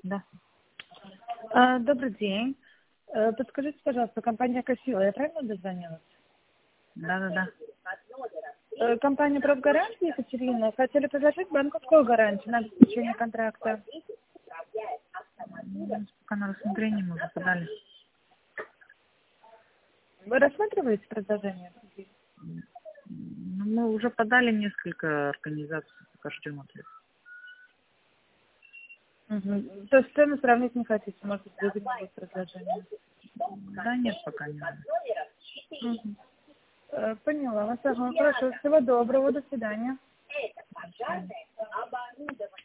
Да. Добрый день. Подскажите, пожалуйста, компания «Кассила», я правильно дозвонилась? Да. Компания «Профгарантия», Екатерина, хотели предложить банковскую гарантию на обеспечение контракта. Пока на рассмотрение мы уже подали. Вы рассматриваете предложение? Ну, мы уже подали несколько организаций, пока ждем ответ. Угу. То есть цену сравнить не хотите, может быть, выгоднее предложение? Да нет, пока не надо. Угу. Поняла вас. Ага, хорошо. Всего доброго. До свидания.